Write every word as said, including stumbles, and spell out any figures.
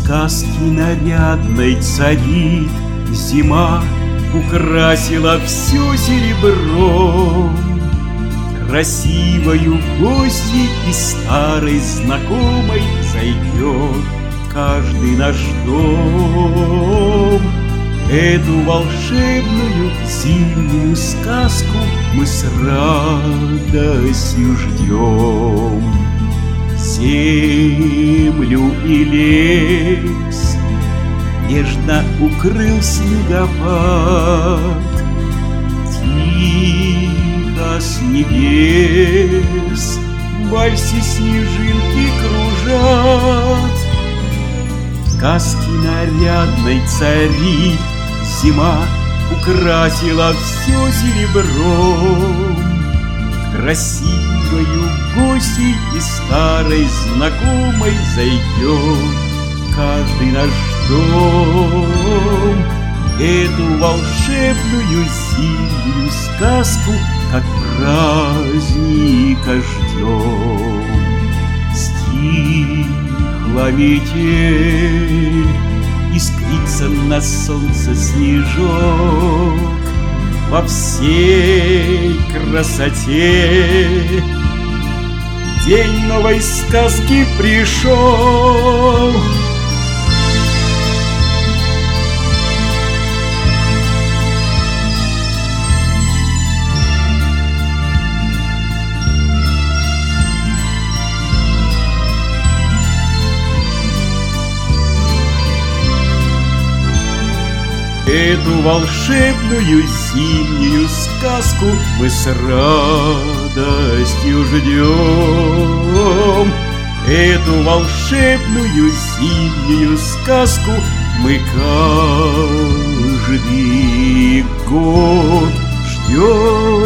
сказки нарядной царит зима, украсила все серебром. Красивою гости и старой знакомой зайдет каждый наш дом. Эту волшебную зимнюю сказку мы с радостью ждем. Землю и лес нежно укрыл снегопад, тихо с небес в вальсе снежинки кружат. Сказки нарядной царит зима, украсила все серебром. Красивою гостей и старой знакомой зайдет каждый наш дом. Эту волшебную зимнюю сказку как праздника ждем. Стихла метель, искрится на солнце снежок. Во всей красоте день новой сказки пришел. Эту волшебную зимнюю сказку мы с радостью ждем. Эту волшебную зимнюю сказку мы каждый год ждем.